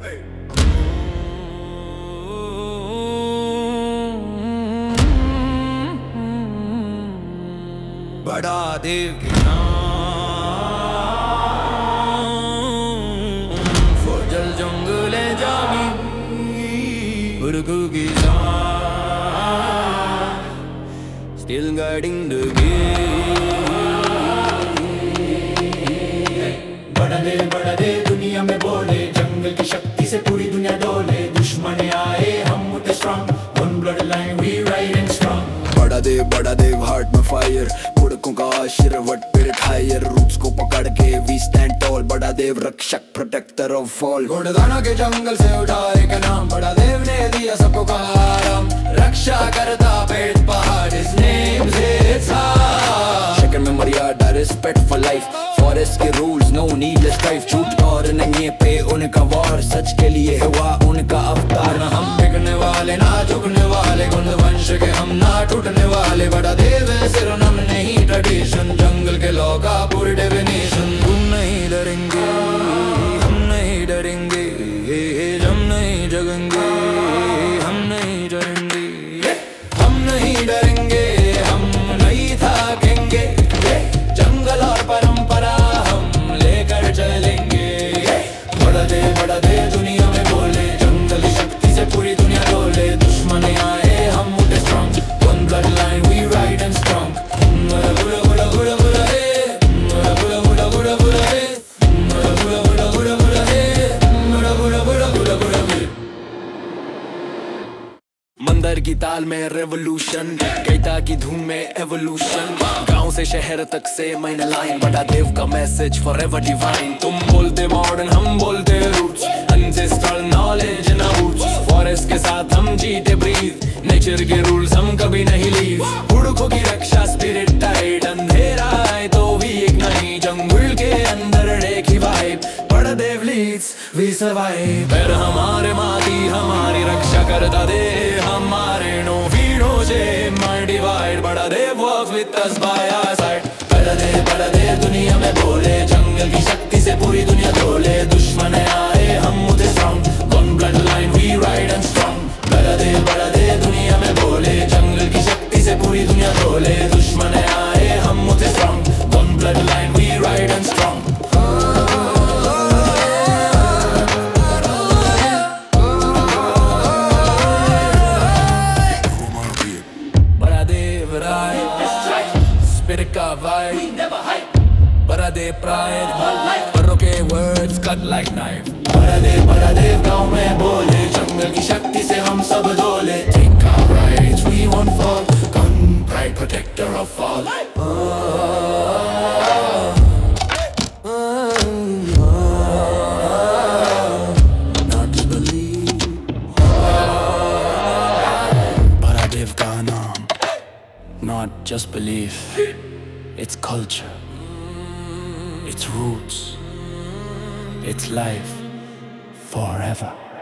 बड़ा देव के नाम फौजल जंगले जामी बुरकू की still guiding the game। बड़ा दे दुनिया में बोले, जंगल की शक्ति से पूरी दुनिया डोले। दुश्मन आए हम उठे strong, one blood line we ride and strong. Bada Dev heart में फायर, बुड़कों का आशीर्वाद पिरिट हायर। रूट्स को पकड़ के वी स्टैंड टॉल, बड़ा देव रक्षक प्रोटेक्टर ऑफ ऑल। घोड़दाना के जंगल से उठाए का नाम, बड़ा देव ने दिया सबको आराम। रक्षा करता पेड़ पहाड़, his name is Second memory I respect for life, forest के रूल्स नो नीडलेस ड्राइव। झूठ और नहीं पे उनका वार, सच के लिए हुआ उनका अवतार। ना हम बिकने वाले ना झुकने वाले, गुण वंश के हम ना टूटने वाले। बड़ा देव है सिर नम नहीं ट्रेडिशन, जंगल के लॉ का पूरी डेफिनेशन। हम नहीं डरेंगे, हम नहीं डरेंगे, हम नहीं जगेंगे, हम नहीं डरेंगे, हम नहीं डरेंगे, हम नहीं थकेंगे। जंगल और परंपरा हम लेकर चलेंगे। बड़ा दे दुनिया में बोले, जंगल की शक्ति से पूरी दुनिया डोले। दुश्मन आए हम उठे strong, one blood line we ride and strong. बुरा बुरा बुरा बुरा बुरा रे, बुरा बुरा बुरा बुरा बुरा रे, बुरा बुरा बुरा बुरा बुरा रे, बुरा बुरा बुरा बुरा बुरा रे। मंदिर की ताल में रेवोल्यूशन, गीता की धूम में एवोल्यूशन। गांव से शहर तक से मैंने लाइन, बड़ा देव का मैसेज फॉरएवर डिवाइन। तुम बोलते मॉडर्न हम बोलते roots, ancestral knowledge in our roots. Forest के साथ हम जीते ब्रीथ, नेचर के रूल्स हम कभी नहीं लीव। बुड़कों की रक्षा स्पिरिट टाइट, अंधेरा आए तो भी एक नहीं। जंगल के अंदर एक ही वाइब, बड़ा देव लीड्स वी सर्वाइव। पर हमारे माती हमारी रक्षा करता दे, हमारे नो वीडो से my divide. Bada Dev walks with us by our side. बड़ा दे दुनिया में बोले, जंगल की शक्ति से पूरी दुनिया डोले। दुश्मन आए हम उठे strong, one blood line we ride and strong. बड़ा दे दुनिया में बोले, जंगल की शक्ति से पूरी दुनिया डोले। दुश्मन आए हम उठे strong, one blood line we ride and strong. Spirit का vibe, बड़ा देव pride, बड़ों के words cut like knife। बड़ा देव गाँव में बोले, जंगल की शक्ति से हम सब डोले। Take our rights, we won't fall, gun pride protector of all। Not to believe, बड़ा देव का नाम, not just belief, it's culture, it's roots, it's life forever।